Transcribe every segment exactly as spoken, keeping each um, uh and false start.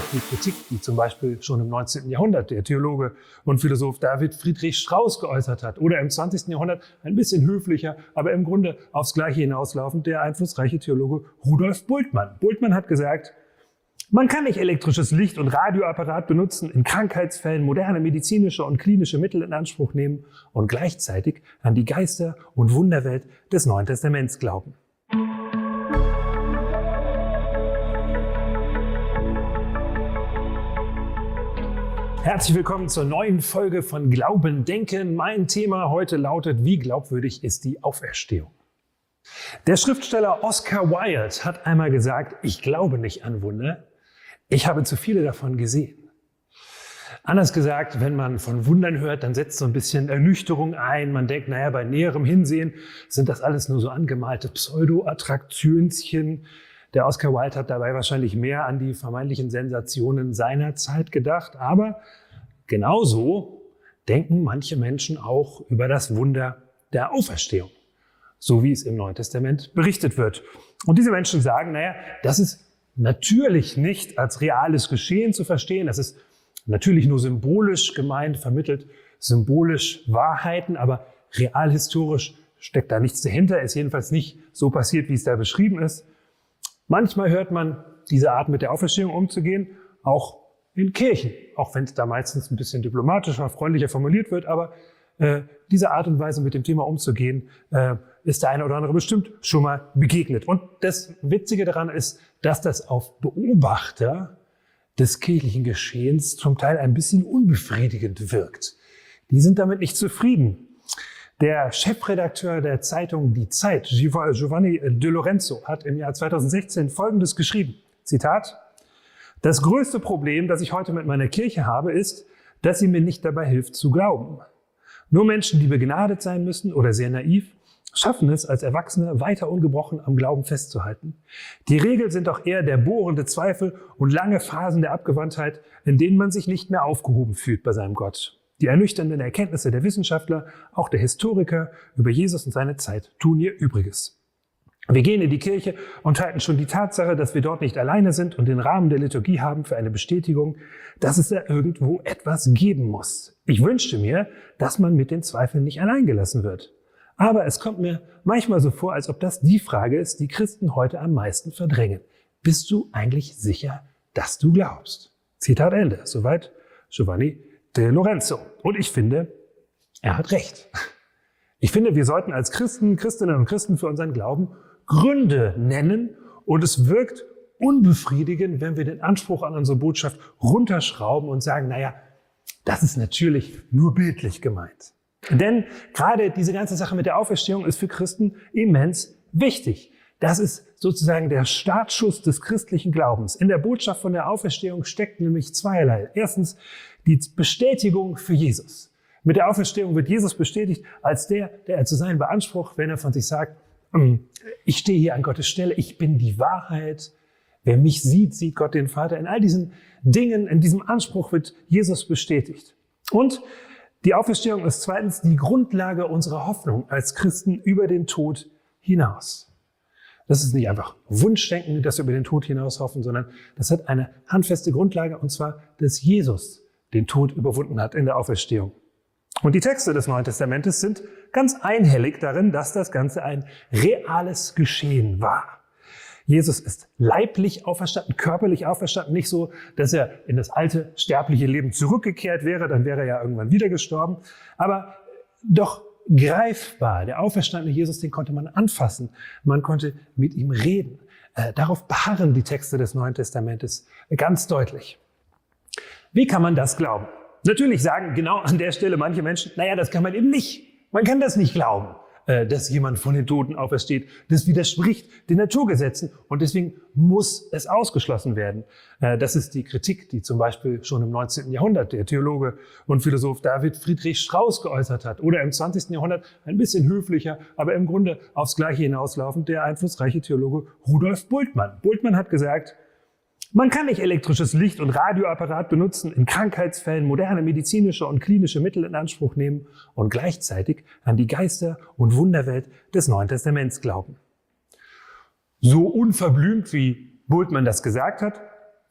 die Kritik, die zum Beispiel schon im neunzehnten Jahrhundert der Theologe und Philosoph David Friedrich Strauss geäußert hat. Oder im zwanzigsten Jahrhundert ein bisschen höflicher, aber im Grunde aufs Gleiche hinauslaufend der einflussreiche Theologe Rudolf Bultmann. Bultmann hat gesagt, man kann nicht elektrisches Licht und Radioapparat benutzen, in Krankheitsfällen moderne medizinische und klinische Mittel in Anspruch nehmen und gleichzeitig an die Geister- und Wunderwelt des Neuen Testaments glauben. Herzlich willkommen zur neuen Folge von Glauben Denken. Mein Thema heute lautet, wie glaubwürdig ist die Auferstehung? Der Schriftsteller Oscar Wilde hat einmal gesagt, ich glaube nicht an Wunder, ich habe zu viele davon gesehen. Anders gesagt, wenn man von Wundern hört, dann setzt so ein bisschen Ernüchterung ein. Man denkt, naja, bei näherem Hinsehen sind das alles nur so angemalte Pseudo-Attraktionchen. Der Oscar Wilde hat dabei wahrscheinlich mehr an die vermeintlichen Sensationen seiner Zeit gedacht. Aber genauso denken manche Menschen auch über das Wunder der Auferstehung, so wie es im Neuen Testament berichtet wird. Und diese Menschen sagen, naja, das ist natürlich nicht als reales Geschehen zu verstehen. Das ist natürlich nur symbolisch gemeint, vermittelt symbolisch Wahrheiten, aber realhistorisch steckt da nichts dahinter, ist jedenfalls nicht so passiert, wie es da beschrieben ist. Manchmal hört man diese Art, mit der Auferstehung umzugehen, auch in Kirchen, auch wenn es da meistens ein bisschen diplomatischer, freundlicher formuliert wird, aber äh, diese Art und Weise, mit dem Thema umzugehen, äh, ist der eine oder andere bestimmt schon mal begegnet. Und das Witzige daran ist, dass das auf Beobachter des kirchlichen Geschehens zum Teil ein bisschen unbefriedigend wirkt. Die sind damit nicht zufrieden. Der Chefredakteur der Zeitung Die Zeit, Giovanni De Lorenzo, hat im Jahr zweitausendsechzehn Folgendes geschrieben. Zitat: Das größte Problem, das ich heute mit meiner Kirche habe, ist, dass sie mir nicht dabei hilft zu glauben. Nur Menschen, die begnadet sein müssen oder sehr naiv, schaffen es, als Erwachsene weiter ungebrochen am Glauben festzuhalten. Die Regel sind doch eher der bohrende Zweifel und lange Phasen der Abgewandtheit, in denen man sich nicht mehr aufgehoben fühlt bei seinem Gott. Die ernüchternden Erkenntnisse der Wissenschaftler, auch der Historiker über Jesus und seine Zeit tun ihr Übriges. Wir gehen in die Kirche und halten schon die Tatsache, dass wir dort nicht alleine sind und den Rahmen der Liturgie haben, für eine Bestätigung, dass es da irgendwo etwas geben muss. Ich wünschte mir, dass man mit den Zweifeln nicht allein gelassen wird. Aber es kommt mir manchmal so vor, als ob das die Frage ist, die Christen heute am meisten verdrängen. Bist du eigentlich sicher, dass du glaubst? Zitat Ende. Soweit Giovanni De Lorenzo. Und ich finde, er hat recht. Ich finde, wir sollten als Christen, Christinnen und Christen für unseren Glauben Gründe nennen, und es wirkt unbefriedigend, wenn wir den Anspruch an unsere Botschaft runterschrauben und sagen, naja, das ist natürlich nur bildlich gemeint. Denn gerade diese ganze Sache mit der Auferstehung ist für Christen immens wichtig. Das ist sozusagen der Startschuss des christlichen Glaubens. In der Botschaft von der Auferstehung steckt nämlich zweierlei. Erstens die Bestätigung für Jesus. Mit der Auferstehung wird Jesus bestätigt als der, der er zu sein beansprucht, wenn er von sich sagt, ich stehe hier an Gottes Stelle, ich bin die Wahrheit. Wer mich sieht, sieht Gott den Vater. In all diesen Dingen, in diesem Anspruch wird Jesus bestätigt. Und die Auferstehung ist zweitens die Grundlage unserer Hoffnung als Christen über den Tod hinaus. Das ist nicht einfach Wunschdenken, dass wir über den Tod hinaus hoffen, sondern das hat eine handfeste Grundlage, und zwar, dass Jesus den Tod überwunden hat in der Auferstehung. Und die Texte des Neuen Testamentes sind ganz einhellig darin, dass das Ganze ein reales Geschehen war. Jesus ist leiblich auferstanden, körperlich auferstanden, nicht so, dass er in das alte sterbliche Leben zurückgekehrt wäre, dann wäre er ja irgendwann wieder gestorben, aber doch greifbar. Der auferstandene Jesus, den konnte man anfassen, man konnte mit ihm reden. Äh, darauf beharren die Texte des Neuen Testamentes ganz deutlich. Wie kann man das glauben? Natürlich sagen genau an der Stelle manche Menschen, naja, das kann man eben nicht. Man kann das nicht glauben, dass jemand von den Toten aufersteht. Das widerspricht den Naturgesetzen und deswegen muss es ausgeschlossen werden. Das ist die Kritik, die zum Beispiel schon im neunzehnten Jahrhundert der Theologe und Philosoph David Friedrich Strauss geäußert hat. Oder im zwanzigsten Jahrhundert ein bisschen höflicher, aber im Grunde aufs Gleiche hinauslaufend der einflussreiche Theologe Rudolf Bultmann. Bultmann hat gesagt, man kann nicht elektrisches Licht und Radioapparat benutzen, in Krankheitsfällen moderne medizinische und klinische Mittel in Anspruch nehmen und gleichzeitig an die Geister- und Wunderwelt des Neuen Testaments glauben. So unverblümt, wie Bultmann das gesagt hat,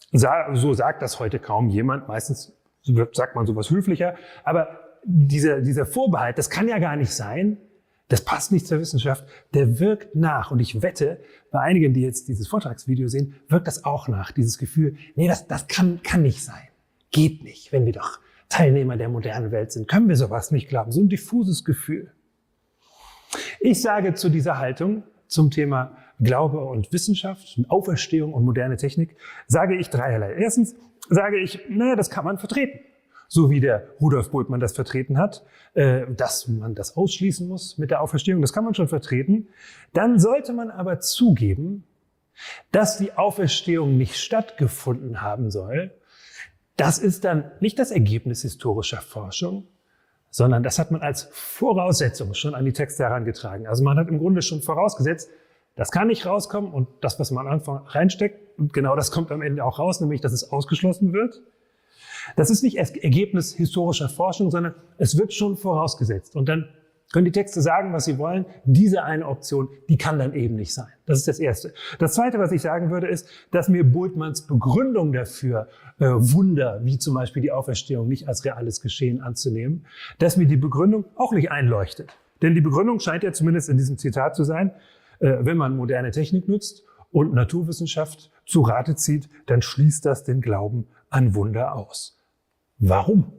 So sagt das heute kaum jemand. Meistens sagt man sowas höflicher. Aber dieser, dieser Vorbehalt, das kann ja gar nicht sein. Das passt nicht zur Wissenschaft. Der wirkt nach. Und ich wette, bei einigen, die jetzt dieses Vortragsvideo sehen, wirkt das auch nach. Dieses Gefühl, nee, das, das kann, kann nicht sein. Geht nicht, wenn wir doch Teilnehmer der modernen Welt sind. Können wir sowas nicht glauben? So ein diffuses Gefühl. Ich sage zu dieser Haltung zum Thema Glaube und Wissenschaft, Auferstehung und moderne Technik, sage ich dreierlei. Erstens sage ich, naja, das kann man vertreten. So wie der Rudolf Bultmann das vertreten hat, äh, dass man das ausschließen muss mit der Auferstehung, das kann man schon vertreten. Dann sollte man aber zugeben, dass die Auferstehung nicht stattgefunden haben soll. Das ist dann nicht das Ergebnis historischer Forschung, sondern das hat man als Voraussetzung schon an die Texte herangetragen. Also man hat im Grunde schon vorausgesetzt, das kann nicht rauskommen und das, was man am Anfang reinsteckt, und genau das kommt am Ende auch raus, nämlich, dass es ausgeschlossen wird. Das ist nicht das Ergebnis historischer Forschung, sondern es wird schon vorausgesetzt. Und dann können die Texte sagen, was sie wollen. Diese eine Option, die kann dann eben nicht sein. Das ist das Erste. Das Zweite, was ich sagen würde, ist, dass mir Bultmanns Begründung dafür, äh, Wunder, wie zum Beispiel die Auferstehung, nicht als reales Geschehen anzunehmen, dass mir die Begründung auch nicht einleuchtet. Denn die Begründung scheint ja zumindest in diesem Zitat zu sein, äh, wenn man moderne Technik nutzt und Naturwissenschaft zu Rate zieht, dann schließt das den Glauben an Wunder aus. Warum?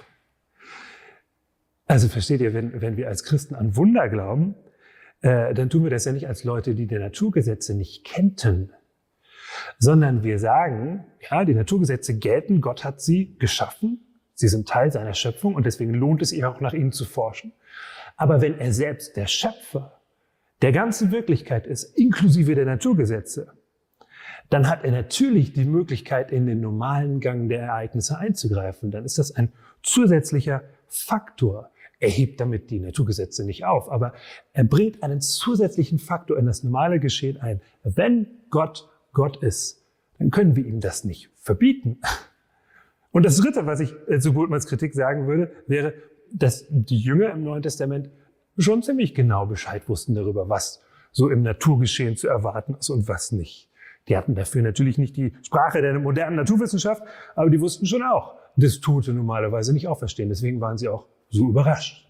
Also versteht ihr, wenn, wenn wir als Christen an Wunder glauben, äh, dann tun wir das ja nicht als Leute, die die Naturgesetze nicht kennten, sondern wir sagen, ja, die Naturgesetze gelten, Gott hat sie geschaffen, sie sind Teil seiner Schöpfung und deswegen lohnt es ihr auch, nach ihnen zu forschen. Aber wenn er selbst der Schöpfer der ganzen Wirklichkeit ist, inklusive der Naturgesetze, dann hat er natürlich die Möglichkeit, in den normalen Gang der Ereignisse einzugreifen. Dann ist das ein zusätzlicher Faktor. Er hebt damit die Naturgesetze nicht auf, aber er bringt einen zusätzlichen Faktor in das normale Geschehen ein. Wenn Gott Gott ist, dann können wir ihm das nicht verbieten. Und das Dritte, was ich zu Bultmanns Kritik sagen würde, wäre, dass die Jünger im Neuen Testament schon ziemlich genau Bescheid wussten darüber, was so im Naturgeschehen zu erwarten ist und was nicht. Die hatten dafür natürlich nicht die Sprache der modernen Naturwissenschaft, aber die wussten schon auch, dass Tote normalerweise nicht auferstehen. Deswegen waren sie auch so überrascht.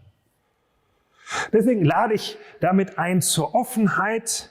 Deswegen lade ich damit ein zur Offenheit,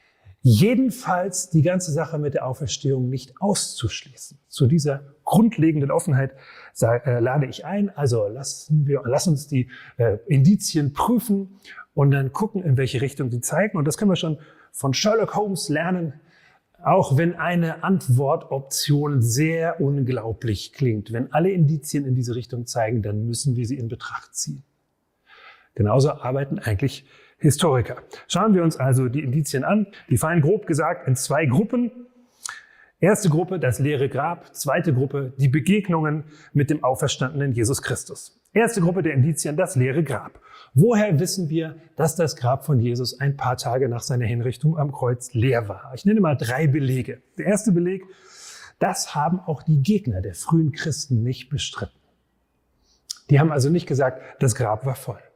jedenfalls die ganze Sache mit der Auferstehung nicht auszuschließen. Zu dieser grundlegenden Offenheit lade ich ein. Also lassen wir, lass uns die äh, Indizien prüfen und dann gucken, in welche Richtung sie zeigen. Und das können wir schon von Sherlock Holmes lernen. Auch wenn eine Antwortoption sehr unglaublich klingt, wenn alle Indizien in diese Richtung zeigen, dann müssen wir sie in Betracht ziehen. Genauso arbeiten eigentlich Historiker. Schauen wir uns also die Indizien an. Die fallen grob gesagt in zwei Gruppen. Erste Gruppe, das leere Grab. Zweite Gruppe, die Begegnungen mit dem auferstandenen Jesus Christus. Erste Gruppe der Indizien, das leere Grab. Woher wissen wir, dass das Grab von Jesus ein paar Tage nach seiner Hinrichtung am Kreuz leer war? Ich nenne mal drei Belege. Der erste Beleg, das haben auch die Gegner der frühen Christen nicht bestritten. Die haben also nicht gesagt, das Grab war voll.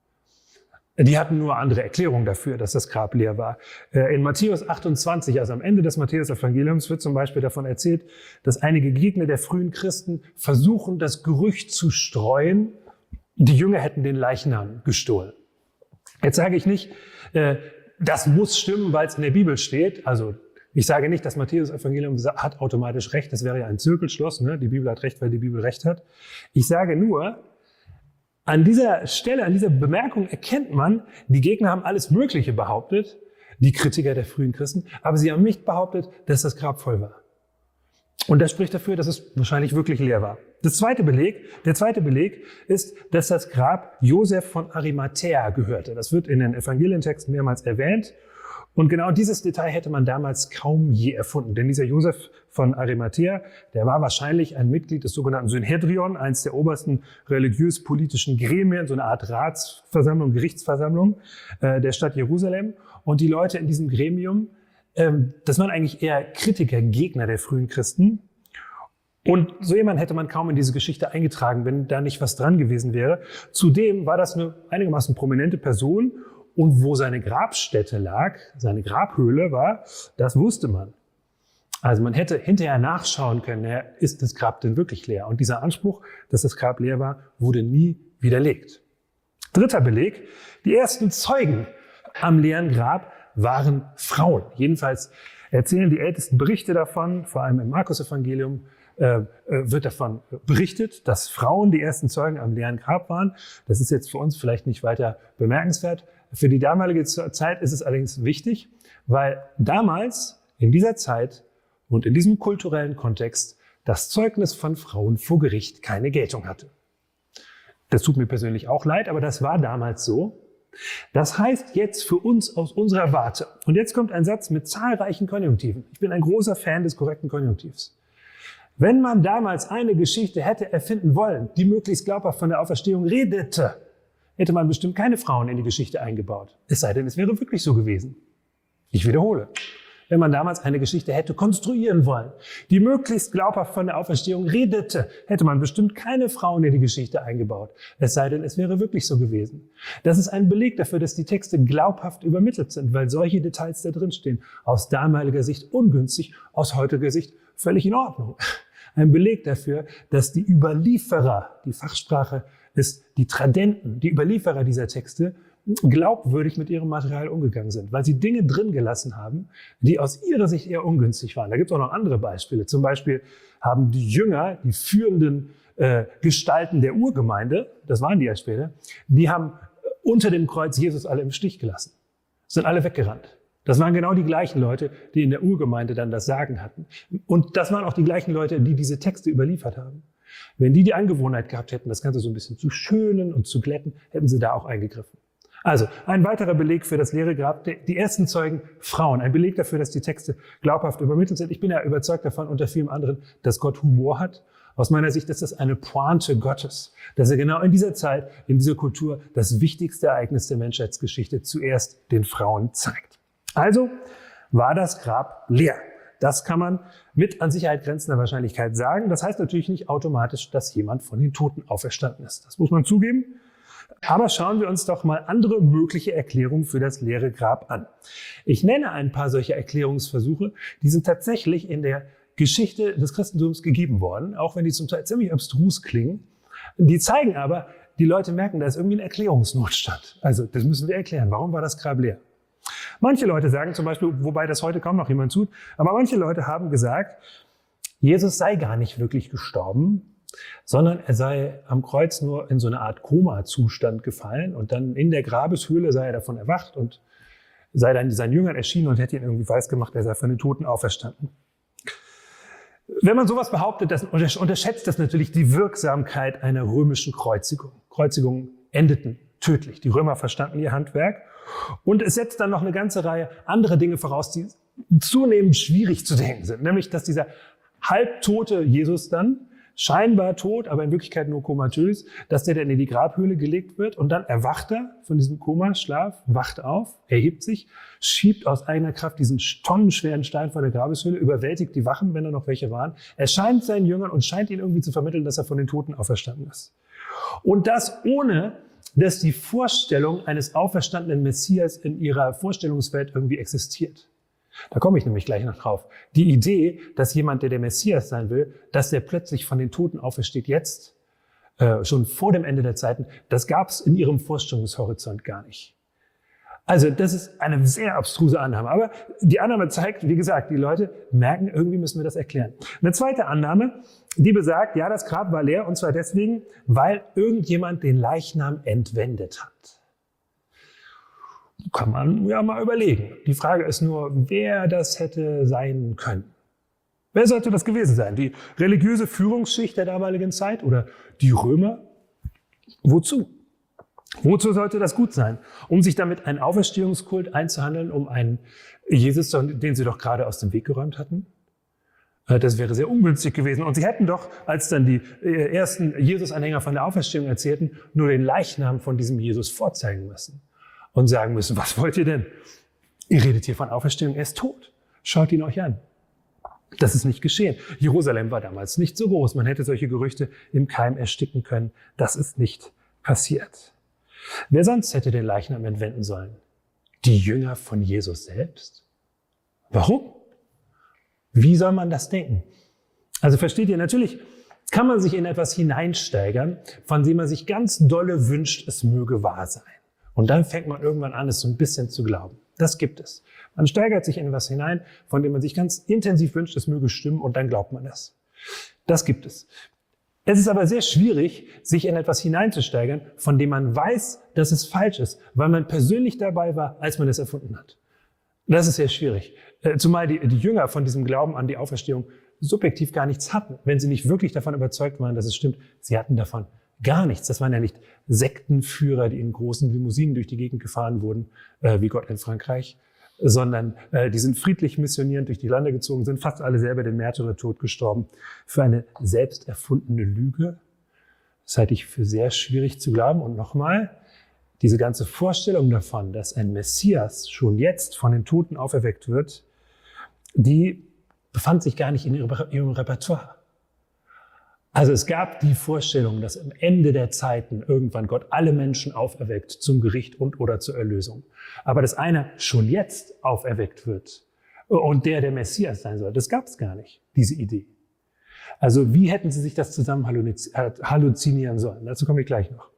Die hatten nur andere Erklärungen dafür, dass das Grab leer war. In Matthäus achtundzwanzig, also am Ende des Matthäus-Evangeliums, wird zum Beispiel davon erzählt, dass einige Gegner der frühen Christen versuchen, das Gerücht zu streuen, die Jünger hätten den Leichnam gestohlen. Jetzt sage ich nicht, das muss stimmen, weil es in der Bibel steht. Also ich sage nicht, das Matthäus-Evangelium hat automatisch recht. Das wäre ja ein Zirkelschluss. Ne? Die Bibel hat recht, weil die Bibel recht hat. Ich sage nur, an dieser Stelle, an dieser Bemerkung erkennt man, die Gegner haben alles Mögliche behauptet, die Kritiker der frühen Christen, aber sie haben nicht behauptet, dass das Grab voll war. Und das spricht dafür, dass es wahrscheinlich wirklich leer war. Das zweite Beleg, der zweite Beleg ist, dass das Grab Josef von Arimathäa gehörte. Das wird in den Evangelientexten mehrmals erwähnt. Und genau dieses Detail hätte man damals kaum je erfunden. Denn dieser Josef von Arimathäa, der war wahrscheinlich ein Mitglied des sogenannten Synhedrion, eines der obersten religiös-politischen Gremien, so eine Art Ratsversammlung, Gerichtsversammlung äh, der Stadt Jerusalem. Und die Leute in diesem Gremium, ähm, das waren eigentlich eher Kritiker, Gegner der frühen Christen. Und so jemand hätte man kaum in diese Geschichte eingetragen, wenn da nicht was dran gewesen wäre. Zudem war das eine einigermaßen prominente Person. Und wo seine Grabstätte lag, seine Grabhöhle war, das wusste man. Also man hätte hinterher nachschauen können, ja, ist das Grab denn wirklich leer? Und dieser Anspruch, dass das Grab leer war, wurde nie widerlegt. Dritter Beleg: Die ersten Zeugen am leeren Grab waren Frauen. Jedenfalls erzählen die ältesten Berichte davon, vor allem im Markus-Evangelium äh, wird davon berichtet, dass Frauen die ersten Zeugen am leeren Grab waren. Das ist jetzt für uns vielleicht nicht weiter bemerkenswert. Für die damalige Zeit ist es allerdings wichtig, weil damals, in dieser Zeit und in diesem kulturellen Kontext, das Zeugnis von Frauen vor Gericht keine Geltung hatte. Das tut mir persönlich auch leid, aber das war damals so. Das heißt jetzt für uns aus unserer Warte. Und jetzt kommt ein Satz mit zahlreichen Konjunktiven. Ich bin ein großer Fan des korrekten Konjunktivs. Wenn man damals eine Geschichte hätte erfinden wollen, die möglichst glaubhaft von der Auferstehung redete, hätte man bestimmt keine Frauen in die Geschichte eingebaut. Es sei denn, es wäre wirklich so gewesen. Ich wiederhole. Wenn man damals eine Geschichte hätte konstruieren wollen, die möglichst glaubhaft von der Auferstehung redete, hätte man bestimmt keine Frauen in die Geschichte eingebaut. Es sei denn, es wäre wirklich so gewesen. Das ist ein Beleg dafür, dass die Texte glaubhaft übermittelt sind, weil solche Details da drin stehen. Aus damaliger Sicht ungünstig, aus heutiger Sicht völlig in Ordnung. Ein Beleg dafür, dass die Überlieferer, die Fachsprache ist die Tradenten, die Überlieferer dieser Texte, glaubwürdig mit ihrem Material umgegangen sind, weil sie Dinge drin gelassen haben, die aus ihrer Sicht eher ungünstig waren. Da gibt es auch noch andere Beispiele. Zum Beispiel haben die Jünger, die führenden äh, Gestalten der Urgemeinde, das waren die ja später, die haben unter dem Kreuz Jesus alle im Stich gelassen. Sind alle weggerannt. Das waren genau die gleichen Leute, die in der Urgemeinde dann das Sagen hatten. Und das waren auch die gleichen Leute, die diese Texte überliefert haben. Wenn die die Angewohnheit gehabt hätten, das Ganze so ein bisschen zu schönen und zu glätten, hätten sie da auch eingegriffen. Also, ein weiterer Beleg für das leere Grab, die ersten Zeugen Frauen. Ein Beleg dafür, dass die Texte glaubhaft übermittelt sind. Ich bin ja überzeugt davon, unter vielem anderen, dass Gott Humor hat. Aus meiner Sicht ist das eine Pointe Gottes, dass er genau in dieser Zeit, in dieser Kultur, das wichtigste Ereignis der Menschheitsgeschichte zuerst den Frauen zeigt. Also war das Grab leer. Das kann man mit an Sicherheit grenzender Wahrscheinlichkeit sagen. Das heißt natürlich nicht automatisch, dass jemand von den Toten auferstanden ist. Das muss man zugeben. Aber schauen wir uns doch mal andere mögliche Erklärungen für das leere Grab an. Ich nenne ein paar solcher Erklärungsversuche, die sind tatsächlich in der Geschichte des Christentums gegeben worden, auch wenn die zum Teil ziemlich abstrus klingen. Die zeigen aber, die Leute merken, da ist irgendwie ein Erklärungsnotstand. Also das müssen wir erklären. Warum war das Grab leer? Manche Leute sagen zum Beispiel, wobei das heute kaum noch jemand tut, aber manche Leute haben gesagt, Jesus sei gar nicht wirklich gestorben, sondern er sei am Kreuz nur in so eine Art Koma-Zustand gefallen und dann in der Grabeshöhle sei er davon erwacht und sei dann seinen Jüngern erschienen und hätte ihn irgendwie weisgemacht, er sei von den Toten auferstanden. Wenn man sowas behauptet, das unterschätzt das natürlich die Wirksamkeit einer römischen Kreuzigung. Kreuzigungen endeten tödlich. Die Römer verstanden ihr Handwerk und es setzt dann noch eine ganze Reihe anderer Dinge voraus, die zunehmend schwierig zu denken sind. Nämlich, dass dieser halbtote Jesus dann scheinbar tot, aber in Wirklichkeit nur komatös, dass der dann in die Grabhöhle gelegt wird und dann erwacht er von diesem Komaschlaf, wacht auf, erhebt sich, schiebt aus eigener Kraft diesen tonnenschweren Stein von der Grabeshöhle, überwältigt die Wachen, wenn da noch welche waren, erscheint seinen Jüngern und scheint ihnen irgendwie zu vermitteln, dass er von den Toten auferstanden ist. Und das ohne, dass die Vorstellung eines auferstandenen Messias in ihrer Vorstellungswelt irgendwie existiert. Da komme ich nämlich gleich noch drauf. Die Idee, dass jemand, der der Messias sein will, dass der plötzlich von den Toten aufersteht jetzt, äh, schon vor dem Ende der Zeiten, das gab es in ihrem Vorstellungshorizont gar nicht. Also das ist eine sehr abstruse Annahme. Aber die Annahme zeigt, wie gesagt, die Leute merken, irgendwie müssen wir das erklären. Eine zweite Annahme, die besagt, ja, das Grab war leer, und zwar deswegen, weil irgendjemand den Leichnam entwendet hat. Kann man ja mal überlegen. Die Frage ist nur, wer das hätte sein können. Wer sollte das gewesen sein? Die religiöse Führungsschicht der damaligen Zeit oder die Römer? Wozu? Wozu sollte das gut sein? Um sich damit einen Auferstehungskult einzuhandeln, um einen Jesus, den sie doch gerade aus dem Weg geräumt hatten? Das wäre sehr ungünstig gewesen. Und sie hätten doch, als dann die ersten Jesus-Anhänger von der Auferstehung erzählten, nur den Leichnam von diesem Jesus vorzeigen müssen. Und sagen müssen, was wollt ihr denn? Ihr redet hier von Auferstehung, er ist tot. Schaut ihn euch an. Das ist nicht geschehen. Jerusalem war damals nicht so groß. Man hätte solche Gerüchte im Keim ersticken können. Das ist nicht passiert. Wer sonst hätte den Leichnam entwenden sollen? Die Jünger von Jesus selbst? Warum? Wie soll man das denken? Also versteht ihr, natürlich kann man sich in etwas hineinsteigern, von dem man sich ganz dolle wünscht, es möge wahr sein. Und dann fängt man irgendwann an, es so ein bisschen zu glauben. Das gibt es. Man steigert sich in etwas hinein, von dem man sich ganz intensiv wünscht, es möge stimmen, und dann glaubt man das. Das gibt es. Es ist aber sehr schwierig, sich in etwas hineinzusteigern, von dem man weiß, dass es falsch ist, weil man persönlich dabei war, als man es erfunden hat. Das ist sehr schwierig. Zumal die, die Jünger von diesem Glauben an die Auferstehung subjektiv gar nichts hatten, wenn sie nicht wirklich davon überzeugt waren, dass es stimmt. Sie hatten davon gar nichts. Das waren ja nicht Sektenführer, die in großen Limousinen durch die Gegend gefahren wurden, äh, wie Gott in Frankreich, sondern äh, die sind friedlich missionierend durch die Lande gezogen, sind fast alle selber den Märtyrertod gestorben für eine selbst erfundene Lüge. Das halte ich für sehr schwierig zu glauben. Und nochmal, diese ganze Vorstellung davon, dass ein Messias schon jetzt von den Toten auferweckt wird, die befand sich gar nicht in ihrem Repertoire. Also es gab die Vorstellung, dass am Ende der Zeiten irgendwann Gott alle Menschen auferweckt zum Gericht und oder zur Erlösung. Aber dass einer schon jetzt auferweckt wird und der der Messias sein soll, das gab es gar nicht, diese Idee. Also wie hätten sie sich das zusammen halluzinieren sollen? Dazu komme ich gleich noch.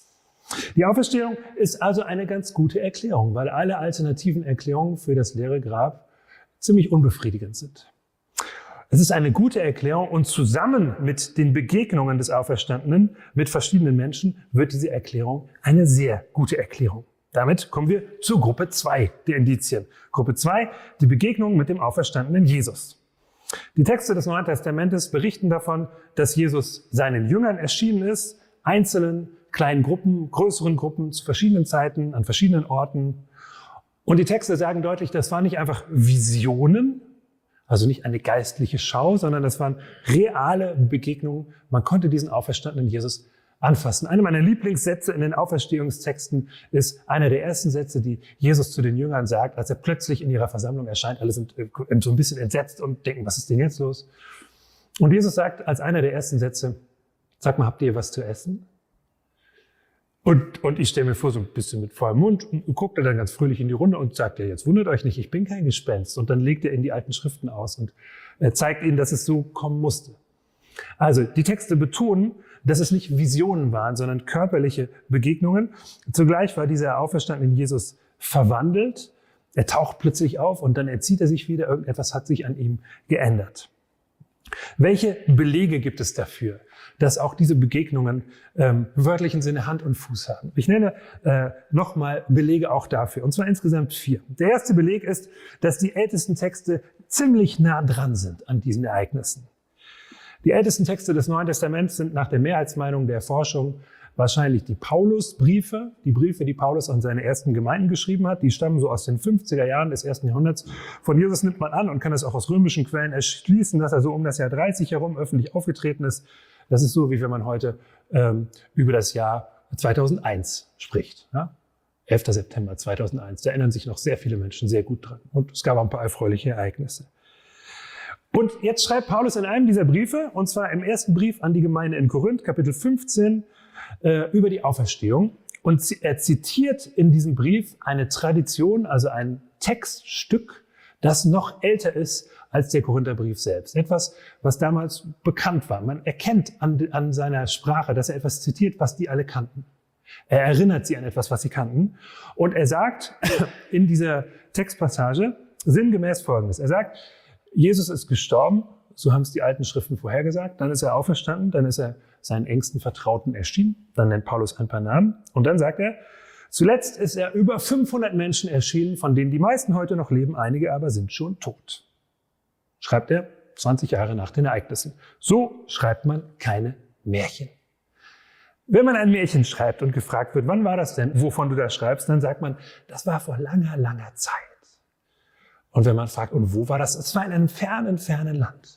Die Auferstehung ist also eine ganz gute Erklärung, weil alle alternativen Erklärungen für das leere Grab ziemlich unbefriedigend sind. Es ist eine gute Erklärung, und zusammen mit den Begegnungen des Auferstandenen mit verschiedenen Menschen wird diese Erklärung eine sehr gute Erklärung. Damit kommen wir zur Gruppe zwei der Indizien. Gruppe zwei, die Begegnung mit dem auferstandenen Jesus. Die Texte des Neuen Testamentes berichten davon, dass Jesus seinen Jüngern erschienen ist, einzelnen, kleinen Gruppen, größeren Gruppen, zu verschiedenen Zeiten, an verschiedenen Orten. Und die Texte sagen deutlich, das waren nicht einfach Visionen, also nicht eine geistliche Schau, sondern das waren reale Begegnungen. Man konnte diesen auferstandenen Jesus anfassen. Einer meiner Lieblingssätze in den Auferstehungstexten ist einer der ersten Sätze, die Jesus zu den Jüngern sagt, als er plötzlich in ihrer Versammlung erscheint. Alle sind so ein bisschen entsetzt und denken, was ist denn jetzt los? Und Jesus sagt als einer der ersten Sätze, sag mal, habt ihr was zu essen? Und, und ich stelle mir vor, so ein bisschen mit vollem Mund, und guckt er dann ganz fröhlich in die Runde und sagt, ja, jetzt wundert euch nicht, ich bin kein Gespenst. Und dann legt er in die alten Schriften aus und zeigt ihnen, dass es so kommen musste. Also die Texte betonen, dass es nicht Visionen waren, sondern körperliche Begegnungen. Zugleich war dieser auferstandene Jesus verwandelt. Er taucht plötzlich auf und dann erzieht er sich wieder. Irgendetwas hat sich an ihm geändert. Welche Belege gibt es dafür, dass auch diese Begegnungen ähm, im wörtlichen Sinne Hand und Fuß haben? Ich nenne äh, nochmal Belege auch dafür, und zwar insgesamt vier. Der erste Beleg ist, dass die ältesten Texte ziemlich nah dran sind an diesen Ereignissen. Die ältesten Texte des Neuen Testaments sind nach der Mehrheitsmeinung der Forschung wahrscheinlich die Paulusbriefe, die Briefe, die Paulus an seine ersten Gemeinden geschrieben hat. Die stammen so aus den fünfziger Jahren des ersten Jahrhunderts. Von Jesus nimmt man an und kann es auch aus römischen Quellen erschließen, dass er so um das Jahr dreißig herum öffentlich aufgetreten ist. Das ist so, wie wenn man heute ähm, über das Jahr zweitausendeins spricht. Ja? elfter September zweitausendeins, da erinnern sich noch sehr viele Menschen sehr gut dran. Und es gab auch ein paar erfreuliche Ereignisse. Und jetzt schreibt Paulus in einem dieser Briefe, und zwar im ersten Brief an die Gemeinde in Korinth, Kapitel fünfzehn, äh, über die Auferstehung. Und er zitiert in diesem Brief eine Tradition, also ein Textstück, das noch älter ist als der Korintherbrief selbst. Etwas, was damals bekannt war. Man erkennt an, an seiner Sprache, dass er etwas zitiert, was die alle kannten. Er erinnert sie an etwas, was sie kannten. Und er sagt in dieser Textpassage sinngemäß Folgendes. Er sagt, Jesus ist gestorben, so haben es die alten Schriften vorhergesagt. Dann ist er auferstanden, dann ist er seinen engsten Vertrauten erschienen. Dann nennt Paulus ein paar Namen. Und dann sagt er, zuletzt ist er über fünfhundert Menschen erschienen, von denen die meisten heute noch leben, einige aber sind schon tot. Schreibt er zwanzig Jahre nach den Ereignissen. So schreibt man keine Märchen. Wenn man ein Märchen schreibt und gefragt wird, wann war das denn, wovon du das schreibst, dann sagt man, das war vor langer, langer Zeit. Und wenn man fragt, und wo war das? Es war in einem fernen, fernen Land.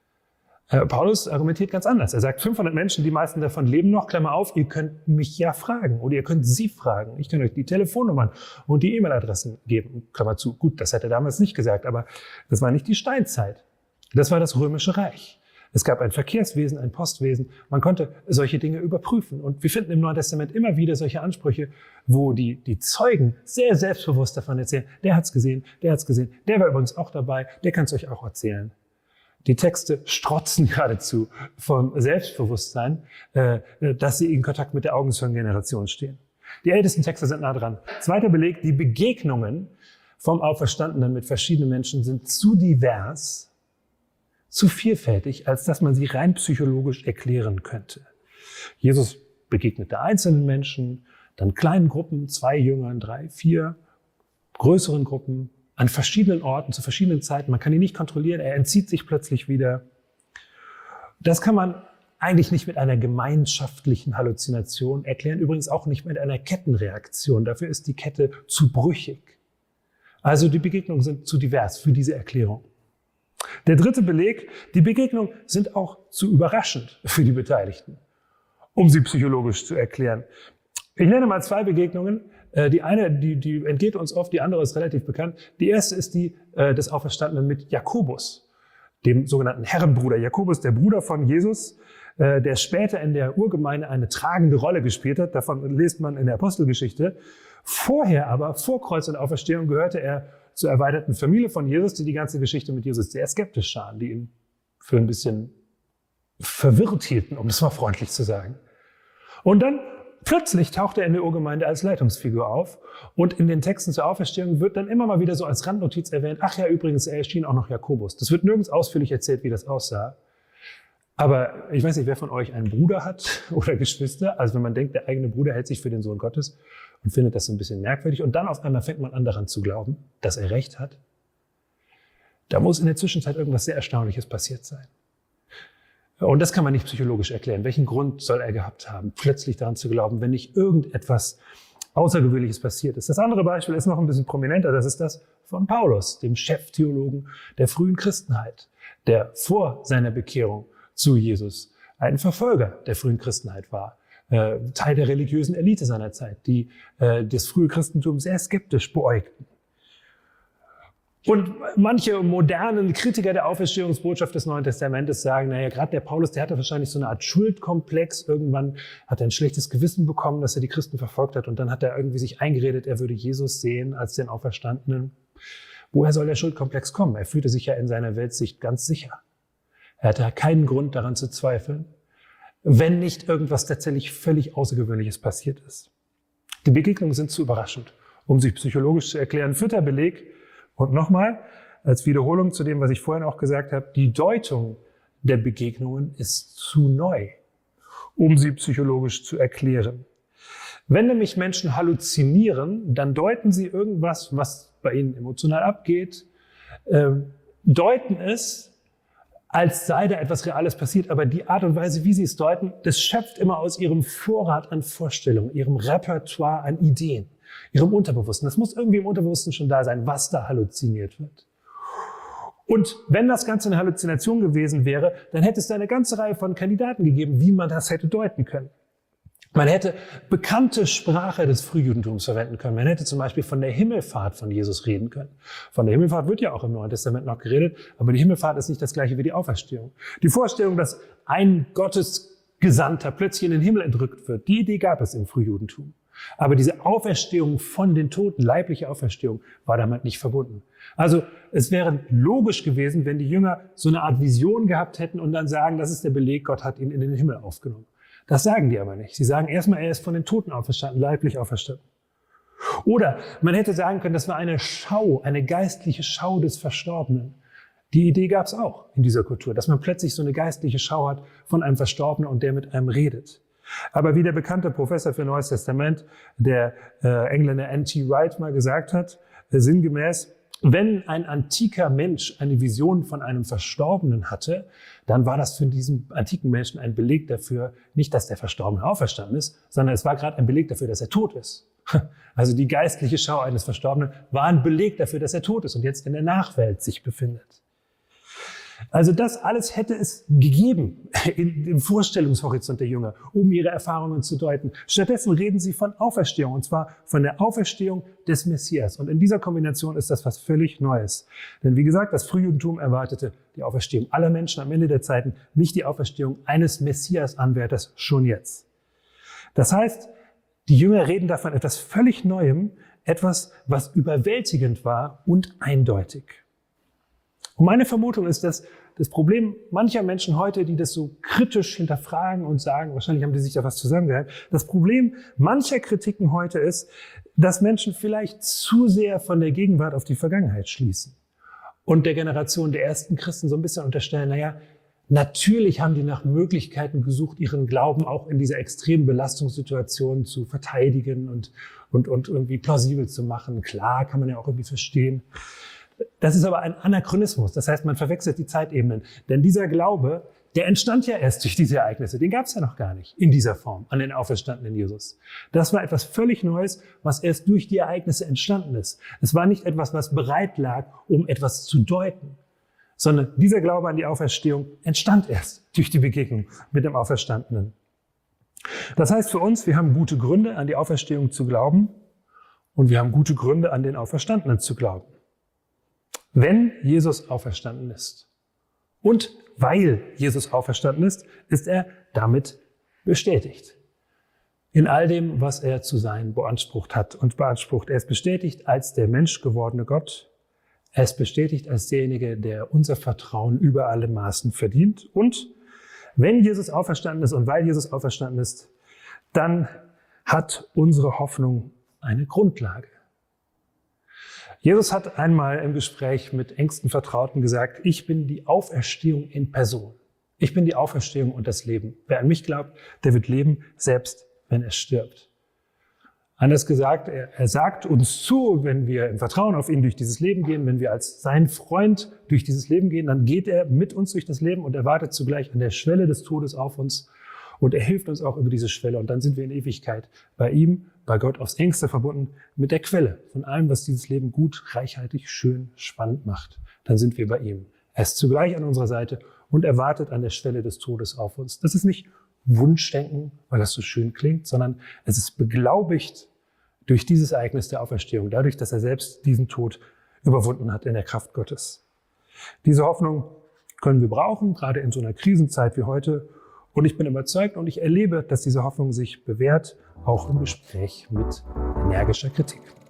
Äh, Paulus argumentiert ganz anders. Er sagt, fünfhundert Menschen, die meisten davon leben noch, Klammer auf, ihr könnt mich ja fragen oder ihr könnt sie fragen. Ich kann euch die Telefonnummern und die E-Mail-Adressen geben, Klammer zu. Gut, das hat er damals nicht gesagt, aber das war nicht die Steinzeit. Das war das Römische Reich. Es gab ein Verkehrswesen, ein Postwesen. Man konnte solche Dinge überprüfen. Und wir finden im Neuen Testament immer wieder solche Ansprüche, wo die, die Zeugen sehr selbstbewusst davon erzählen, der hat's gesehen, der hat's gesehen, der war übrigens auch dabei, der kann es euch auch erzählen. Die Texte strotzen geradezu vom Selbstbewusstsein, äh, dass sie in Kontakt mit der Augenzeugengeneration stehen. Die ältesten Texte sind nah dran. Zweiter Beleg, die Begegnungen vom Auferstandenen mit verschiedenen Menschen sind zu divers, zu vielfältig, als dass man sie rein psychologisch erklären könnte. Jesus begegnete einzelnen Menschen, dann kleinen Gruppen, zwei Jüngern, drei, vier, größeren Gruppen, an verschiedenen Orten, zu verschiedenen Zeiten. Man kann ihn nicht kontrollieren, er entzieht sich plötzlich wieder. Das kann man eigentlich nicht mit einer gemeinschaftlichen Halluzination erklären, übrigens auch nicht mit einer Kettenreaktion. Dafür ist die Kette zu brüchig. Also die Begegnungen sind zu divers für diese Erklärung. Der dritte Beleg, die Begegnungen sind auch zu überraschend für die Beteiligten, um sie psychologisch zu erklären. Ich nenne mal zwei Begegnungen. Die eine, die, die entgeht uns oft, die andere ist relativ bekannt. Die erste ist die äh, des Auferstandenen mit Jakobus, dem sogenannten Herrenbruder. Jakobus, der Bruder von Jesus, äh, der später in der Urgemeinde eine tragende Rolle gespielt hat. Davon liest man in der Apostelgeschichte. Vorher aber, vor Kreuz und Auferstehung, gehörte er zur erweiterten Familie von Jesus, die die ganze Geschichte mit Jesus sehr skeptisch sahen, die ihn für ein bisschen verwirrt hielten, um es mal freundlich zu sagen. Und dann plötzlich taucht er in der Urgemeinde als Leitungsfigur auf und in den Texten zur Auferstehung wird dann immer mal wieder so als Randnotiz erwähnt, ach ja, übrigens, er erschien auch noch Jakobus. Das wird nirgends ausführlich erzählt, wie das aussah. Aber ich weiß nicht, wer von euch einen Bruder hat oder Geschwister. Also wenn man denkt, der eigene Bruder hält sich für den Sohn Gottes und findet das so ein bisschen merkwürdig und dann auf einmal fängt man an daran zu glauben, dass er recht hat. Da muss in der Zwischenzeit irgendwas sehr Erstaunliches passiert sein. Und das kann man nicht psychologisch erklären. Welchen Grund soll er gehabt haben, plötzlich daran zu glauben, wenn nicht irgendetwas Außergewöhnliches passiert ist? Das andere Beispiel ist noch ein bisschen prominenter. Das ist das von Paulus, dem Cheftheologen der frühen Christenheit, der vor seiner Bekehrung zu Jesus ein Verfolger der frühen Christenheit war. Äh, Teil der religiösen Elite seiner Zeit, die äh, das frühe Christentum sehr skeptisch beäugten. Und manche modernen Kritiker der Auferstehungsbotschaft des Neuen Testamentes sagen, naja, gerade der Paulus, der hatte wahrscheinlich so eine Art Schuldkomplex. Irgendwann hat er ein schlechtes Gewissen bekommen, dass er die Christen verfolgt hat. Und dann hat er irgendwie sich eingeredet, er würde Jesus sehen als den Auferstandenen. Woher soll der Schuldkomplex kommen? Er fühlte sich ja in seiner Weltsicht ganz sicher. Er hatte keinen Grund daran zu zweifeln, wenn nicht irgendwas tatsächlich völlig Außergewöhnliches passiert ist. Die Begegnungen sind zu überraschend, um sich psychologisch zu erklären. Vierter Beleg. Und nochmal, als Wiederholung zu dem, was ich vorhin auch gesagt habe, die Deutung der Begegnungen ist zu neu, um sie psychologisch zu erklären. Wenn nämlich Menschen halluzinieren, dann deuten sie irgendwas, was bei ihnen emotional abgeht, äh, deuten es, als sei da etwas Reales passiert, aber die Art und Weise, wie sie es deuten, das schöpft immer aus ihrem Vorrat an Vorstellungen, ihrem Repertoire an Ideen. Ihrem Unterbewussten. Das muss irgendwie im Unterbewussten schon da sein, was da halluziniert wird. Und wenn das Ganze eine Halluzination gewesen wäre, dann hätte es da eine ganze Reihe von Kandidaten gegeben, wie man das hätte deuten können. Man hätte bekannte Sprache des Frühjudentums verwenden können. Man hätte zum Beispiel von der Himmelfahrt von Jesus reden können. Von der Himmelfahrt wird ja auch im Neuen Testament noch geredet, aber die Himmelfahrt ist nicht das gleiche wie die Auferstehung. Die Vorstellung, dass ein Gottesgesandter plötzlich in den Himmel entrückt wird, die Idee gab es im Frühjudentum. Aber diese Auferstehung von den Toten, leibliche Auferstehung, war damit nicht verbunden. Also es wäre logisch gewesen, wenn die Jünger so eine Art Vision gehabt hätten und dann sagen, das ist der Beleg, Gott hat ihn in den Himmel aufgenommen. Das sagen die aber nicht. Sie sagen erstmal, er ist von den Toten auferstanden, leiblich auferstanden. Oder man hätte sagen können, das war eine Schau, eine geistliche Schau des Verstorbenen. Die Idee gab es auch in dieser Kultur, dass man plötzlich so eine geistliche Schau hat von einem Verstorbenen und der mit einem redet. Aber wie der bekannte Professor für Neues Testament, der äh, Engländer N T Wright mal gesagt hat, äh, sinngemäß, wenn ein antiker Mensch eine Vision von einem Verstorbenen hatte, dann war das für diesen antiken Menschen ein Beleg dafür, nicht, dass der Verstorbene auferstanden ist, sondern es war gerade ein Beleg dafür, dass er tot ist. Also die geistliche Schau eines Verstorbenen war ein Beleg dafür, dass er tot ist und jetzt in der Nachwelt sich befindet. Also das alles hätte es gegeben im Vorstellungshorizont der Jünger, um ihre Erfahrungen zu deuten. Stattdessen reden sie von Auferstehung, und zwar von der Auferstehung des Messias. Und in dieser Kombination ist das was völlig Neues. Denn wie gesagt, das Frühjudentum erwartete die Auferstehung aller Menschen am Ende der Zeiten, nicht die Auferstehung eines Messias-Anwärters schon jetzt. Das heißt, die Jünger reden davon etwas völlig Neuem, etwas, was überwältigend war und eindeutig. Und meine Vermutung ist, dass das Problem mancher Menschen heute, die das so kritisch hinterfragen und sagen, wahrscheinlich haben die sich da was zusammengehalten, das Problem mancher Kritiken heute ist, dass Menschen vielleicht zu sehr von der Gegenwart auf die Vergangenheit schließen und der Generation der ersten Christen so ein bisschen unterstellen, naja, natürlich haben die nach Möglichkeiten gesucht, ihren Glauben auch in dieser extremen Belastungssituation zu verteidigen und, und, und irgendwie plausibel zu machen. Klar, kann man ja auch irgendwie verstehen. Das ist aber ein Anachronismus. Das heißt, man verwechselt die Zeitebenen. Denn dieser Glaube, der entstand ja erst durch diese Ereignisse. Den gab es ja noch gar nicht in dieser Form an den auferstandenen Jesus. Das war etwas völlig Neues, was erst durch die Ereignisse entstanden ist. Es war nicht etwas, was bereit lag, um etwas zu deuten, sondern dieser Glaube an die Auferstehung entstand erst durch die Begegnung mit dem Auferstandenen. Das heißt für uns, wir haben gute Gründe, an die Auferstehung zu glauben und wir haben gute Gründe, an den Auferstandenen zu glauben. Wenn Jesus auferstanden ist und weil Jesus auferstanden ist, ist er damit bestätigt. In all dem, was er zu sein beansprucht hat und beansprucht. Er ist bestätigt als der menschgewordene Gott. Er ist bestätigt als derjenige, der unser Vertrauen über alle Maßen verdient. Und wenn Jesus auferstanden ist und weil Jesus auferstanden ist, dann hat unsere Hoffnung eine Grundlage. Jesus hat einmal im Gespräch mit engsten Vertrauten gesagt, ich bin die Auferstehung in Person. Ich bin die Auferstehung und das Leben. Wer an mich glaubt, der wird leben, selbst wenn er stirbt. Anders gesagt, er, er sagt uns zu, wenn wir im Vertrauen auf ihn durch dieses Leben gehen, wenn wir als sein Freund durch dieses Leben gehen, dann geht er mit uns durch das Leben und er wartet zugleich an der Schwelle des Todes auf uns und er hilft uns auch über diese Schwelle und dann sind wir in Ewigkeit bei ihm, bei Gott aufs Engste verbunden mit der Quelle von allem, was dieses Leben gut, reichhaltig, schön, spannend macht. Dann sind wir bei ihm. Er ist zugleich an unserer Seite und er wartet an der Schwelle des Todes auf uns. Das ist nicht Wunschdenken, weil das so schön klingt, sondern es ist beglaubigt durch dieses Ereignis der Auferstehung, dadurch, dass er selbst diesen Tod überwunden hat in der Kraft Gottes. Diese Hoffnung können wir brauchen, gerade in so einer Krisenzeit wie heute. Und ich bin überzeugt und ich erlebe, dass diese Hoffnung sich bewährt, auch im Gespräch mit energischer Kritik.